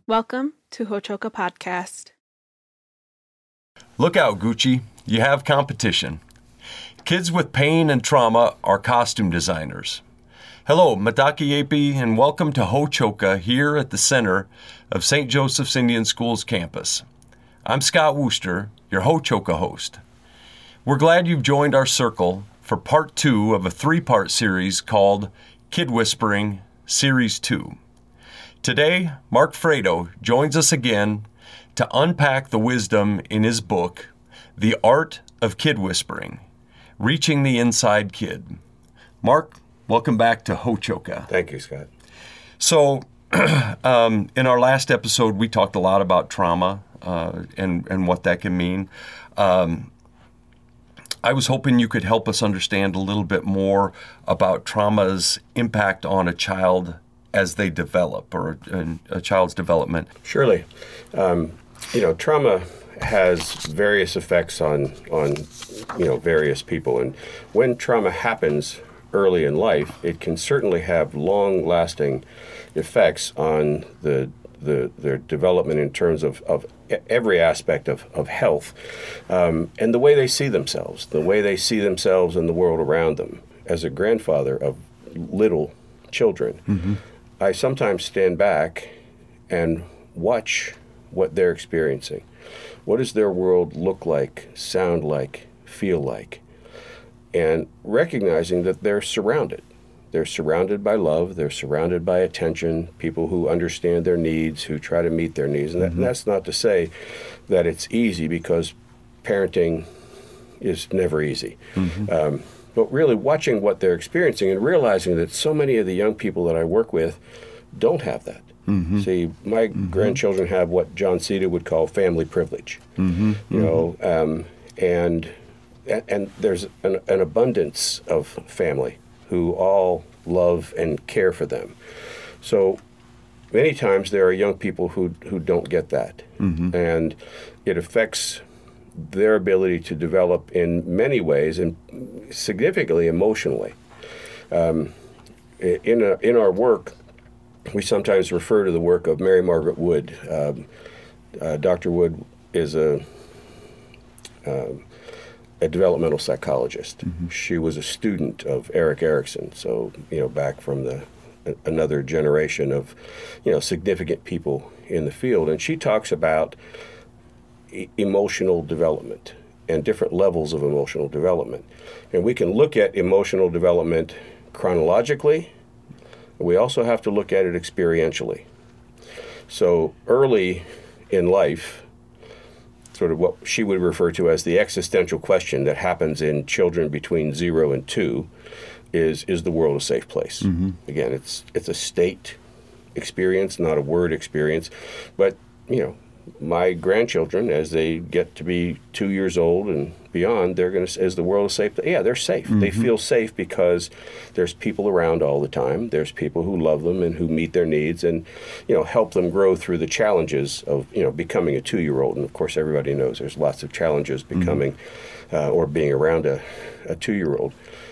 Welcome to Hochoka Podcast. Look out, Gucci. You have competition. Kids with pain and trauma are costume designers. Hello, Madaki Api, and welcome to Hochoka here at the center of St. Joseph's Indian School's campus. I'm Scott Wooster, your Hochoka host. We're glad you've joined our circle for part 2 of a 3-part series called Kid Whispering Series 2. Today, Mark Fredo joins us again to unpack the wisdom in his book, The Art of Kid Whispering, Reaching the Inside Kid. Mark, welcome back to Hochoka. Thank you, Scott. So, in our last episode, we talked a lot about trauma and what that can mean. I was hoping you could help us understand a little bit more about trauma's impact on a child as they develop, or a child's development. Surely. Trauma has various effects on various people. And when trauma happens early in life, it can certainly have long-lasting effects on their development in terms of every aspect of health, and the way they see themselves in the world around them. As a grandfather of little children, mm-hmm. I sometimes stand back and watch what they're experiencing. What does their world look like, sound like, feel like? And recognizing that they're surrounded. They're surrounded by love. They're surrounded by attention, people who understand their needs, who try to meet their needs. And, and that's not to say that it's easy, because parenting is never easy. Mm-hmm. But really watching what they're experiencing and realizing that so many of the young people that I work with don't have that. Mm-hmm. See, my grandchildren have what John Cena would call family privilege. Mm-hmm. And there's an abundance of family who all love and care for them. So many times there are young people who don't get that. Mm-hmm. And it affects their ability to develop in many ways, and significantly emotionally. In our work, we sometimes refer to the work of Mary Margaret Wood. Dr. Wood is a developmental psychologist. Mm-hmm. She was a student of Erik Erikson, so back from another generation of significant people in the field, and she talks about emotional development and different levels of emotional development. And we can look at emotional development chronologically. We also have to look at it experientially. So early in life, sort of what she would refer to as the existential question that happens in children between 0 and 2 is the world a safe place? Mm-hmm. Again, it's a state experience, not a word experience. But, my grandchildren, as they get to be 2 years old and beyond, they're going to say, is the world safe? Yeah, they're safe. Mm-hmm. They feel safe because there's people around all the time. There's people who love them and who meet their needs and, help them grow through the challenges of, becoming a 2-year-old. And of course, everybody knows there's lots of challenges becoming or being around a 2-year-old.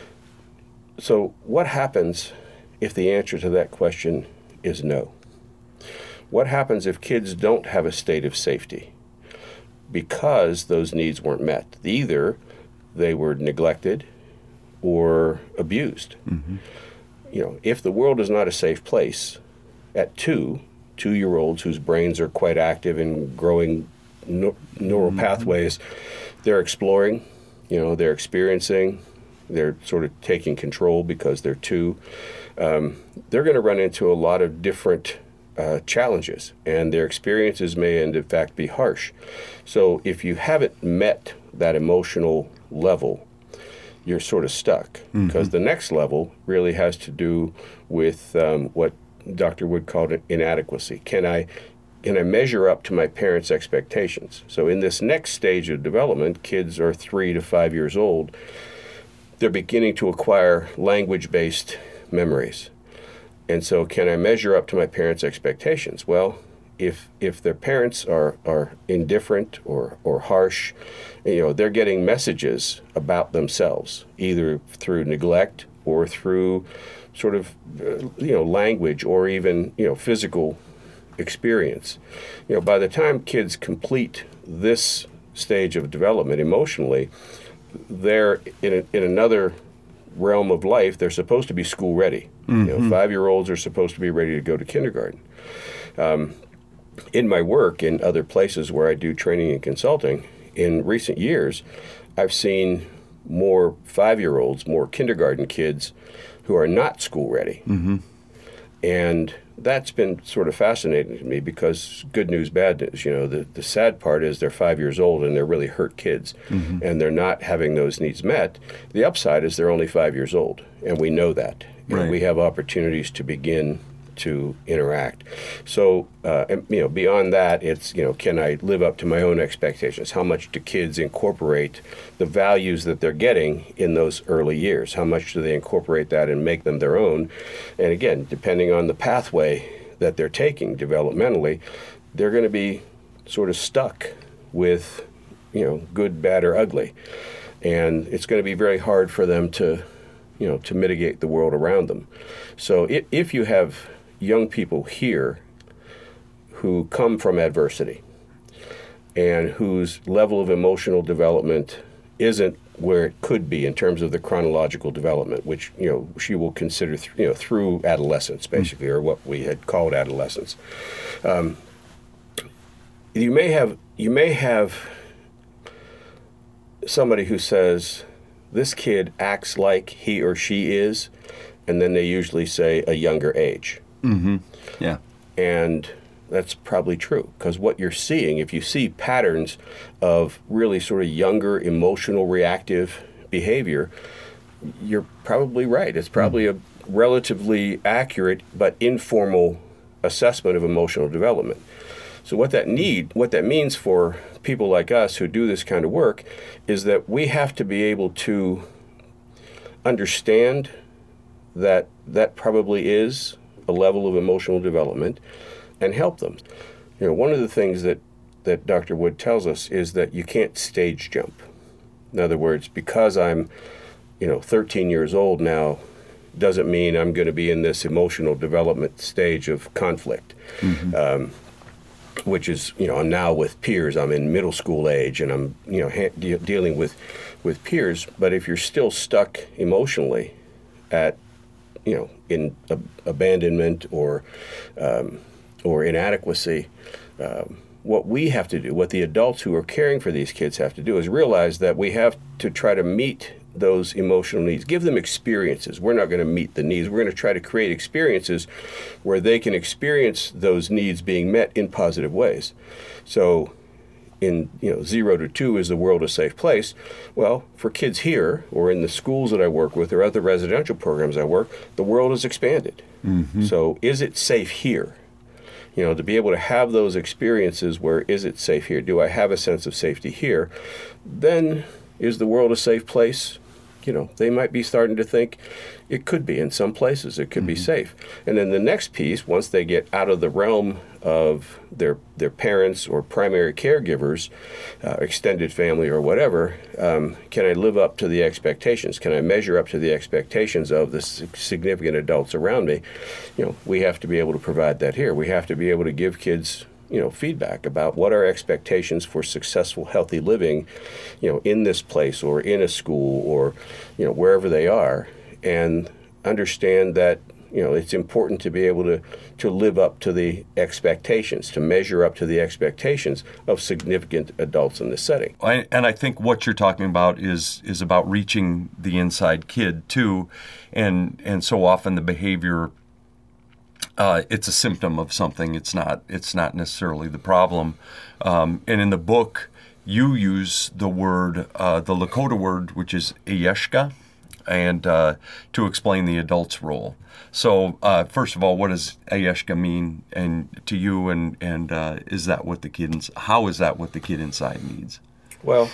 So what happens if the answer to that question is no? What happens if kids don't have a state of safety because those needs weren't met? Either they were neglected or abused. Mm-hmm. If the world is not a safe place at 2-year-olds whose brains are quite active and growing neural pathways, they're exploring, they're experiencing, they're sort of taking control because they're 2. They're going to run into a lot of different challenges, and their experiences may in fact be harsh. So if you haven't met that emotional level, you're sort of stuck, because the next level really has to do with what Dr. Wood called inadequacy. Can I measure up to my parents' expectations? So in this next stage of development, kids are 3 to 5 years old. They're beginning to acquire language-based memories. And so can I measure up to my parents' expectations? Well, if their parents are indifferent or harsh, they're getting messages about themselves, either through neglect or through sort of language or even physical experience. By the time kids complete this stage of development emotionally, they're in another realm of life. They're supposed to be school ready. 5-year-olds are supposed to be ready to go to kindergarten. In my work in other places where I do training and consulting, in recent years, I've seen more 5-year-olds, more kindergarten kids who are not school ready. And that's been sort of fascinating to me because good news, bad news. The sad part is they're 5 years old and they're really hurt kids and they're not having those needs met. The upside is they're only 5 years old, and we know that. And we have opportunities to begin to interact. So, beyond that, it's, can I live up to my own expectations? How much do kids incorporate the values that they're getting in those early years? How much do they incorporate that and make them their own? And again, depending on the pathway that they're taking developmentally, they're going to be sort of stuck with, good, bad, or ugly. And it's going to be very hard for them to mitigate the world around them. So if you have young people here who come from adversity and whose level of emotional development isn't where it could be in terms of the chronological development, which she will consider through adolescence, basically, or what we had called adolescence. You may have somebody who says, this kid acts like he or she is, and then they usually say a younger age. Yeah. And that's probably true, because what you're seeing, if you see patterns of really sort of younger, emotional, reactive behavior, you're probably right. It's probably a relatively accurate but informal assessment of emotional development. So what that means for people like us who do this kind of work is that we have to be able to understand that probably is a level of emotional development and help them. One of the things that Dr. Wood tells us is that you can't stage jump. In other words, because I'm 13 years old now doesn't mean I'm going to be in this emotional development stage of conflict. Which is, I'm now with peers. I'm in middle school age, and I'm, dealing with peers. But if you're still stuck emotionally at, in abandonment or inadequacy, what we have to do, what the adults who are caring for these kids have to do, is realize that we have to try to meet those emotional needs. Give them experiences. We're not going to meet the needs. We're going to try to create experiences where they can experience those needs being met in positive ways. So in 0 to 2 is the world a safe place? Well, for kids here or in the schools that I work with or other residential programs I work, the world has expanded. So is it safe here? To be able to have those experiences where is it safe here? Do I have a sense of safety here? Then is the world a safe place? They might be starting to think it could be in some places. It could be safe. And then the next piece, once they get out of the realm of their parents or primary caregivers, extended family or whatever, can I live up to the expectations? Can I measure up to the expectations of the significant adults around me? We have to be able to provide that here. We have to be able to give kids feedback about what are expectations for successful, healthy living, in this place or in a school or, wherever they are, and understand that, it's important to be able to live up to the expectations, to measure up to the expectations of significant adults in this setting. And I think what you're talking about is about reaching the inside kid too, and so often the behavior, it's a symptom of something. It's not necessarily the problem. And in the book, you use the word, the Lakota word, which is Ayeshka, and to explain the adult's role. So first of all, what does Ayeshka mean to you, and is that what the kid? How is that what the kid inside needs? Well,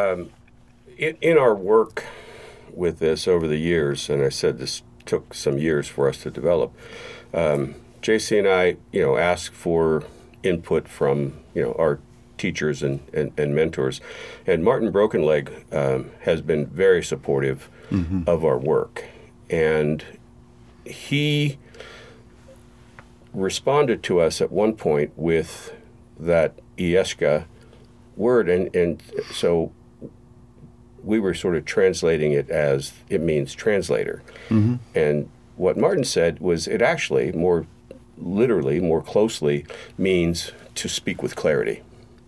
in our work with this over the years, and I said this took some years for us to develop. JC and I, ask for input from, our teachers and mentors. And Martin Brokenleg has been very supportive of our work. And he responded to us at one point with that Ieshka word, and so we were sort of translating it as it means translator. Mm-hmm. And what Martin said was it actually more literally, more closely means to speak with clarity.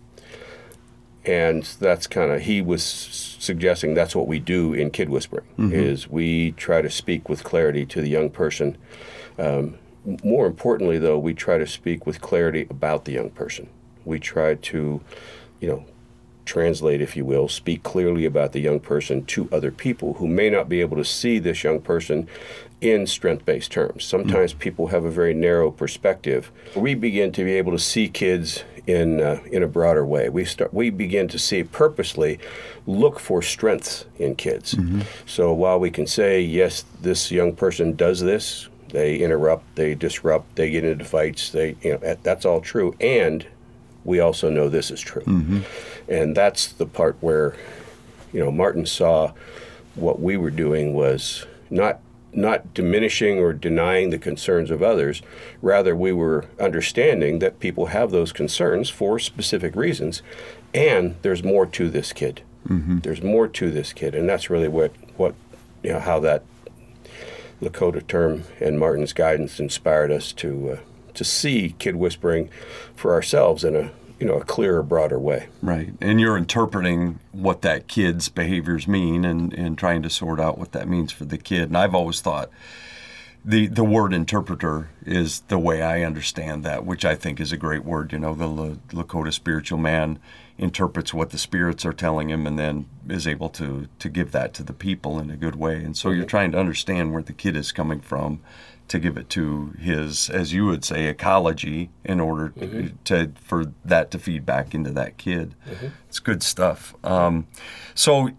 And that's kind of, he was suggesting that's what we do in Kid Whispering, mm-hmm. is we try to speak with clarity to the young person. More importantly, though, we try to speak with clarity about the young person. We try to, translate, if you will, speak clearly about the young person to other people who may not be able to see this young person in strength-based terms. Sometimes people have a very narrow perspective. We begin to be able to see kids in a broader way. We begin to see purposely look for strengths in kids. Mm-hmm. So while we can say, yes, this young person does this, they interrupt, they disrupt, they get into fights, that's all true. And we also know this is true. Mm-hmm. And that's the part where, Martin saw what we were doing was not diminishing or denying the concerns of others. Rather, we were understanding that people have those concerns for specific reasons, and there's more to this kid. Mm-hmm. There's more to this kid, and that's really what how that Lakota term and Martin's guidance inspired us to see Kid Whispering for ourselves in a clearer, broader way. Right. And you're interpreting what that kid's behaviors mean and trying to sort out what that means for the kid. And I've always thought the word interpreter is the way I understand that, which I think is a great word. The Lakota spiritual man interprets what the spirits are telling him and then is able to give that to the people in a good way. And so mm-hmm. you're trying to understand where the kid is coming from to give it to his, as you would say, ecology in order mm-hmm. for that to feed back into that kid. Mm-hmm. It's good stuff. So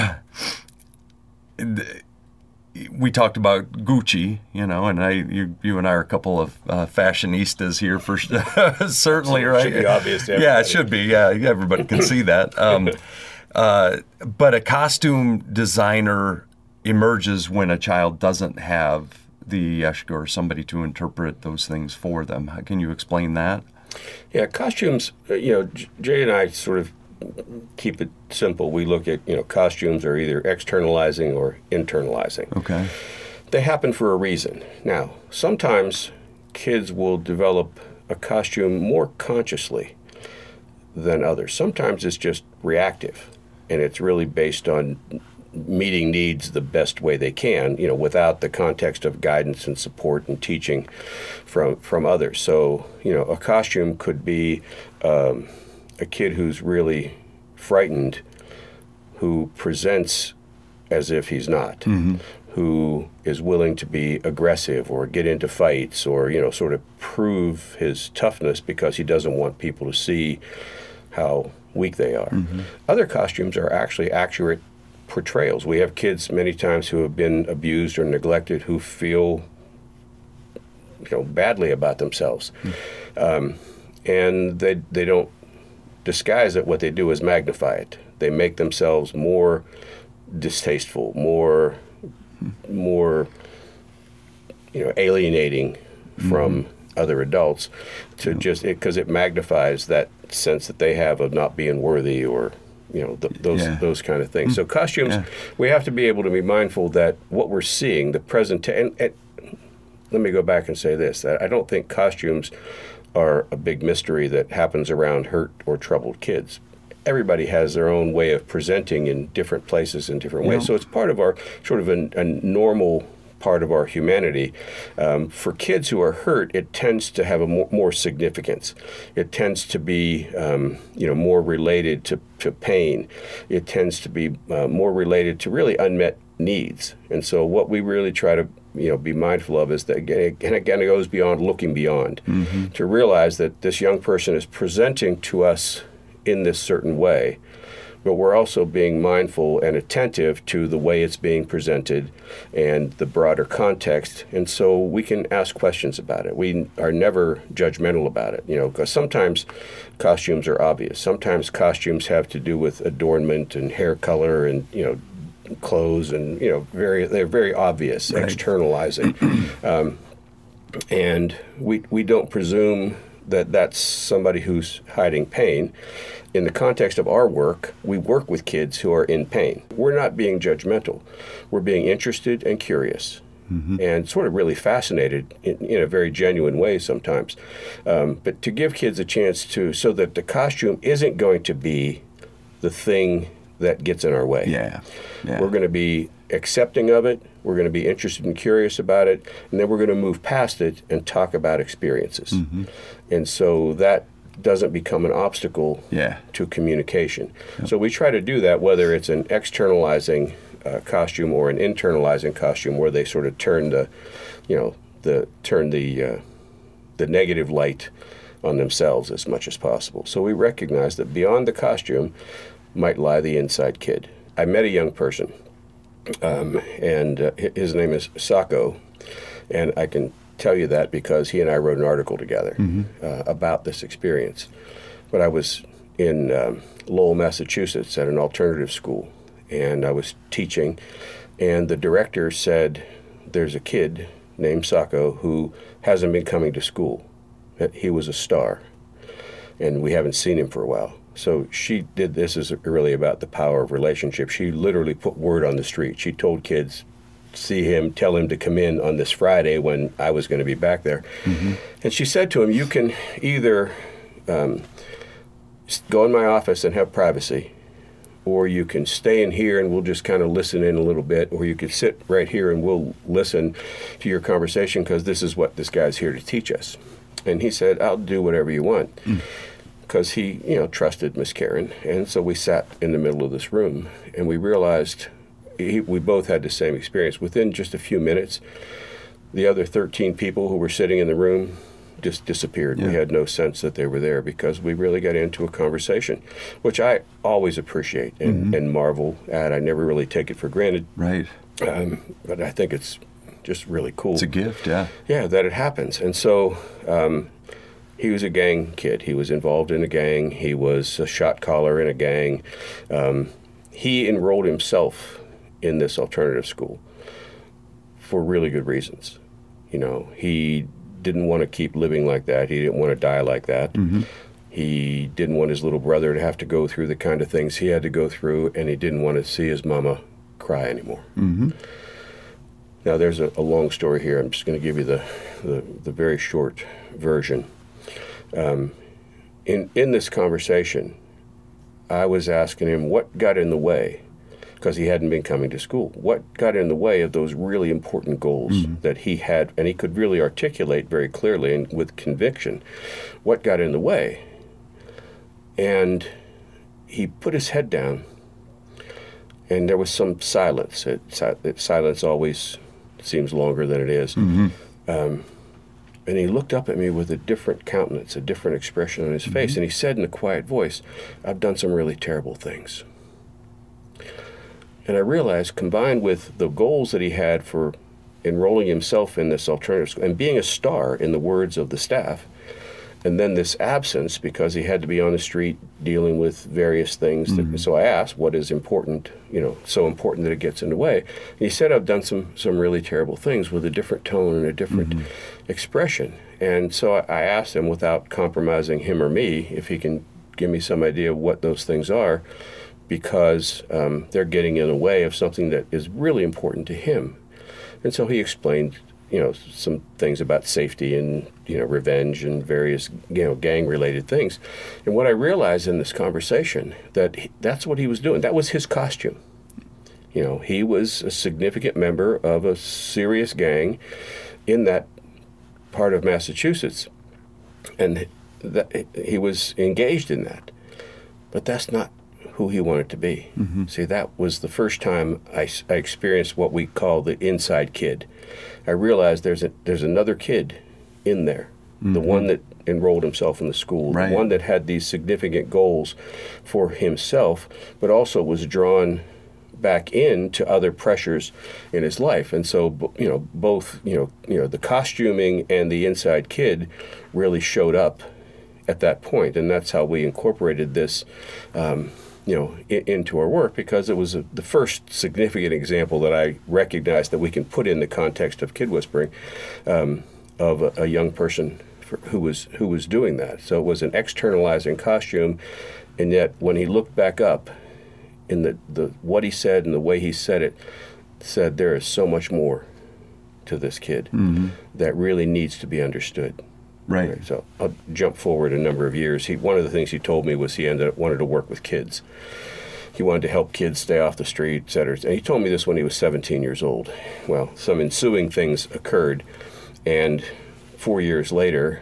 we talked about Gucci, and you and I are a couple of fashionistas here for certainly, right? Should be obvious to everybody. Yeah, it should be. Yeah, everybody can see that. But a costume designer emerges when a child doesn't have the Ieshka or somebody to interpret those things for them. How can you explain that? Yeah, costumes, Jay and I sort of keep it simple. We look at, costumes are either externalizing or internalizing. Okay. They happen for a reason. Now, sometimes kids will develop a costume more consciously than others. Sometimes it's just reactive, and it's really based on meeting needs the best way they can, without the context of guidance and support and teaching from others. So, a costume could be a kid who's really frightened, who presents as if he's not, mm-hmm. who is willing to be aggressive or get into fights or, sort of prove his toughness because he doesn't want people to see how weak they are. Mm-hmm. Other costumes are actually accurate portrayals. We have kids many times who have been abused or neglected who feel, badly about themselves. Mm-hmm. And they don't disguise it. What they do is magnify it. They make themselves more distasteful, more alienating from other adults to just because it magnifies that sense that they have of not being worthy or those kind of things. So costumes, we have to be able to be mindful that what we're seeing, the present, and let me go back and say this, that I don't think costumes are a big mystery that happens around hurt or troubled kids. Everybody has their own way of presenting in different places in different ways. So it's part of our sort of a normal part of our humanity. For kids who are hurt, it tends to have a more significance. It tends to be, more related to pain. It tends to be more related to really unmet needs. And so what we really try to be mindful of is that, again, it goes beyond looking beyond, mm-hmm. to realize that this young person is presenting to us in this certain way, but we're also being mindful and attentive to the way it's being presented and the broader context. And so we can ask questions about it. We are never judgmental about it, because sometimes costumes are obvious. Sometimes costumes have to do with adornment and hair color and, clothes and, they're very obvious, right. Externalizing. And we don't presume that that's somebody who's hiding pain. In the context of our work, we work with kids who are in pain. We're not being judgmental. We're being interested and curious. And sort of really fascinated in a very genuine way sometimes. But to give kids a chance to, so that the costume isn't going to be the thing that gets in our way. Yeah. We're going to be accepting of it, we're going to be interested and curious about it, and then we're going to move past it and talk about experiences. And so that doesn't become an obstacle to communication. So we try to do that, whether it's an externalizing costume or an internalizing costume, where they sort of turn the negative light on themselves as much as possible. So we recognize that beyond the costume might lie the inside kid. I met a young person, and his name is Sako, and I can tell you that because he and I wrote an article together about this experience. But I was in Lowell, Massachusetts at an alternative school, and I was teaching, and the director said, there's a kid named Sako who hasn't been coming to school. He was a star, and we haven't seen him for a while. So she did, this is really about the power of relationship. She literally put word on the street. She told kids, see him, tell him to come in on this Friday when I was going to be back there. And she said to him, you can either go in my office and have privacy, or you can stay in here and we'll just kind of listen in a little bit, or you could sit right here and we'll listen to your conversation because this is what this guy's here to teach us. And he said, I'll do whatever you want. Because he, trusted Miss Karen. And so we sat in the middle of this room, and we realized we both had the same experience. Within just a few minutes, the other 13 people who were sitting in the room just disappeared. We had no sense that they were there because we really got into a conversation, which I always appreciate and marvel at. I never really take it for granted. Right. But I think it's just really cool. It's a gift, yeah. Yeah, that it happens. And so he was a gang kid. He was involved in a gang. He was a shot caller in a gang. He enrolled himself in this alternative school for really good reasons. He didn't want to keep living like that. He didn't want to die like that. He didn't want his little brother to have to go through the kind of things he had to go through, and he didn't want to see his mama cry anymore. Now, there's a long story here. I'm just going to give you the very short version. In this conversation, I was asking him what got in the way, because he hadn't been coming to school. What got in the way of those really important goals that he had, and he could really articulate very clearly and with conviction, what got in the way? And he put his head down, and there was some silence. Silence always seems longer than it is. And he looked up at me with a different countenance, a different expression on his face, and he said in a quiet voice, I've done some really terrible things. And I realized, combined with the goals that he had for enrolling himself in this alternative school and being a star, in the words of the staff, and then this absence because he had to be on the street dealing with various things. So I asked, what is important, so important that it gets in the way? And he said, I've done some really terrible things, with a different tone and a different expression. And so I asked him, without compromising him or me, if he can give me some idea of what those things are, because they're getting in the way of something that is really important to him. And so he explained, some things about safety and, revenge and various, gang-related things. And what I realized in this conversation, that's what he was doing. That was his costume. He was a significant member of a serious gang in that part of Massachusetts, and he was engaged in that. But that's not who he wanted to be. See, that was the first time I experienced what we call the inside kid. I realized there's another kid in there, the one that enrolled himself in the school, the one that had these significant goals for himself, but also was drawn back into other pressures in his life. And so, both, the costuming and the inside kid really showed up at that point, and that's how we incorporated this into our work, because it was the first significant example that I recognized that we can put in the context of kid whispering. of a young person who was doing that. So it was an externalizing costume, and yet when he looked back up, in the what he said and the way he said it, said there is so much more to this kid that really needs to be understood. Right. So I'll jump forward a number of years. One of the things he told me was he wanted to work with kids. He wanted to help kids stay off the street, et cetera. And he told me this when he was 17 years old. Well, some ensuing things occurred, and 4 years later,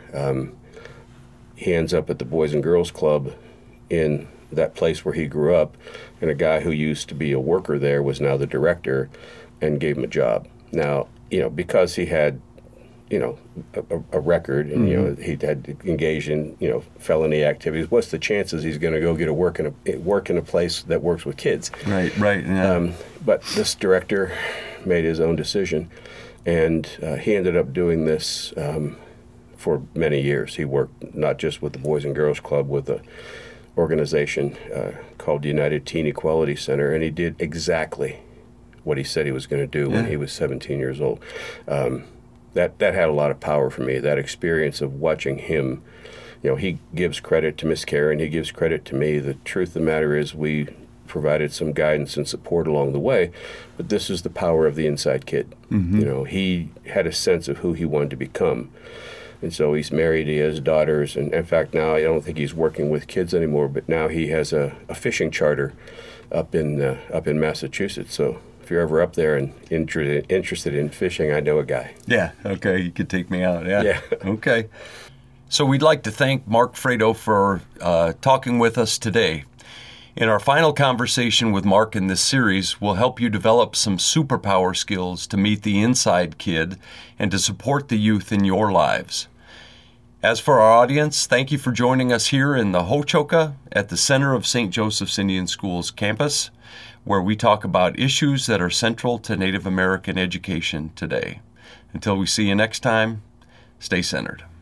he ends up at the Boys and Girls Club in that place where he grew up, and a guy who used to be a worker there was now the director and gave him a job. Now, because he had, a record, and, he had engaged in, felony activities, what's the chances he's going to go get work in a place that works with kids? Right, yeah. But this director made his own decision, and he ended up doing this for many years. He worked not just with the Boys and Girls Club, with a organization called the United Teen Equality Center, and he did exactly what he said he was going to do when he was 17 years old. That had a lot of power for me, that experience of watching him. He gives credit to Miss Karen, he gives credit to me. The truth of the matter is we provided some guidance and support along the way, but this is the power of the inside kid. He had a sense of who he wanted to become. And so he's married, he has daughters, and in fact now I don't think he's working with kids anymore, but now he has a fishing charter up in Massachusetts. So if you're ever up there and interested in fishing, I know a guy. Yeah, okay, you could take me out, Yeah. Okay. So we'd like to thank Mark Fredo for talking with us today. In our final conversation with Mark in this series, we'll help you develop some superpower skills to meet the inside kid and to support the youth in your lives. As for our audience, thank you for joining us here in the Hochoka at the center of St. Joseph's Indian Schools campus, where we talk about issues that are central to Native American education today. Until we see you next time, stay centered.